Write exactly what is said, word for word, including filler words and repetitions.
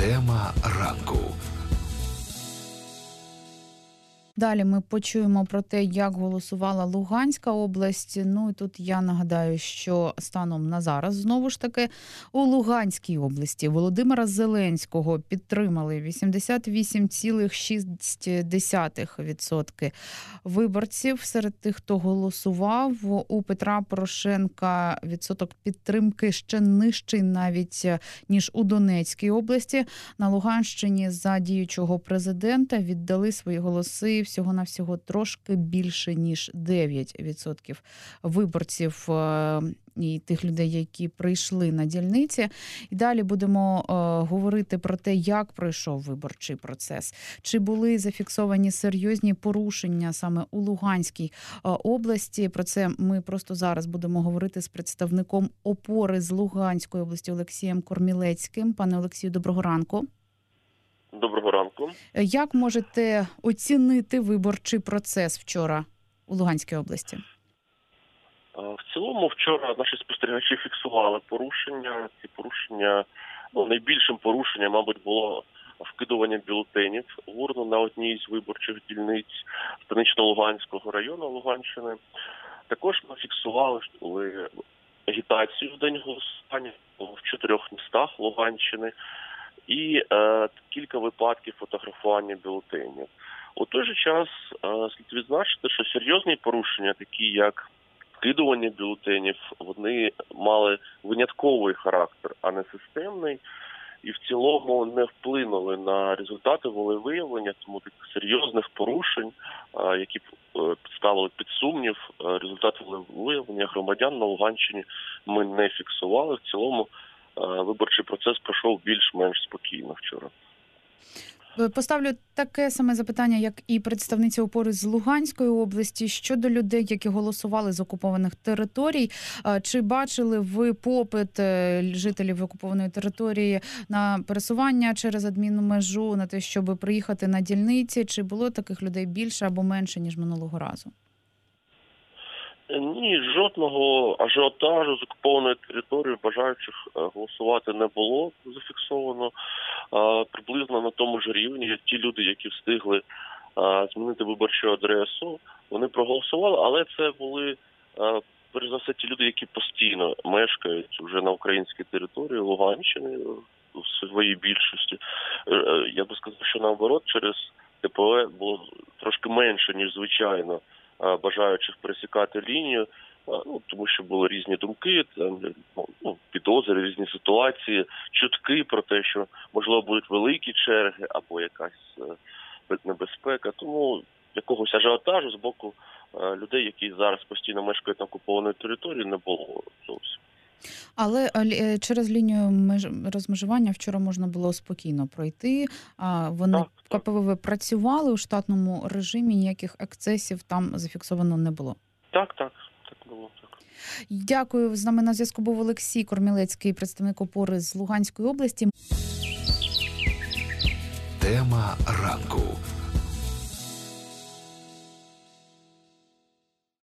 Тема ранку. Далі ми почуємо про те, як голосувала Луганська область. Ну і тут я нагадаю, що станом на зараз, знову ж таки, у Луганській області Володимира Зеленського підтримали вісімдесят вісім цілих шість десятих відсотка виборців. Серед тих, хто голосував, у Петра Порошенка відсоток підтримки ще нижчий навіть, ніж у Донецькій області. На Луганщині за діючого президента віддали свої голоси всього-навсього трошки більше, ніж дев'ять відсотків виборців і тих людей, які прийшли на дільниці. І далі будемо е, говорити про те, як пройшов виборчий процес. Чи були зафіксовані серйозні порушення саме у Луганській е, області. Про це ми просто зараз будемо говорити з представником ОПОРи з Луганської області Олексієм Кормілецьким. Пане Олексію, доброго ранку. Доброго ранку. Як можете оцінити виборчий процес вчора у Луганській області? В цілому вчора наші спостерігачі фіксували порушення. Ці порушення, ну, найбільшим порушенням, мабуть, було вкидування бюлетенів в урну на одній з виборчих дільниць Станично-Луганського району Луганщини. Також ми фіксували агітацію в день голосування в чотирьох містах Луганщини і е, кілька випадків фотографування бюлетенів. У той же час е, слід відзначити, що серйозні порушення, такі як вкидування бюлетенів, вони мали винятковий характер, а не системний, і в цілому не вплинули на результати волевиявлення, тому таких серйозних порушень, які ставили під сумнів результати волевиявлення громадян на Луганщині, ми не фіксували. В цілому виборчий процес пройшов більш-менш спокійно вчора. Поставлю таке саме запитання, як і представниця ОПОРи з Луганської області, щодо людей, які голосували з окупованих територій. Чи бачили ви попит жителів окупованої території на пересування через адмінну межу, на те, щоб приїхати на дільниці? Чи було таких людей більше або менше, ніж минулого разу? Ні, жодного ажіотажу з окупованої території бажаючих голосувати не було зафіксовано. Приблизно на тому ж рівні ті люди, які встигли змінити виборчу адресу, вони проголосували, але це були, перш за все, ті люди, які постійно мешкають вже на українській території Луганщини в своїй більшості. Я би сказав, що наоборот, через ТПВ було трошки менше, ніж звичайно, бажаючих пересікати лінію, ну, тому що були різні думки, там, ну, підозри, різні ситуації, чутки про те, що, можливо, будуть великі черги або якась небезпека. Тому якогось ажіотажу з боку людей, які зараз постійно мешкають на окупованій території, не було зовсім. Але через лінію меж... розмежування вчора можна було спокійно пройти. Вони так, КПВВ так. працювали у штатному режимі, ніяких ексцесів там зафіксовано не було. Так, так, так було. Так. Дякую. З нами на зв'язку був Олексій Кормілецький, представник ОПОРи з Луганської області. Тема ранку.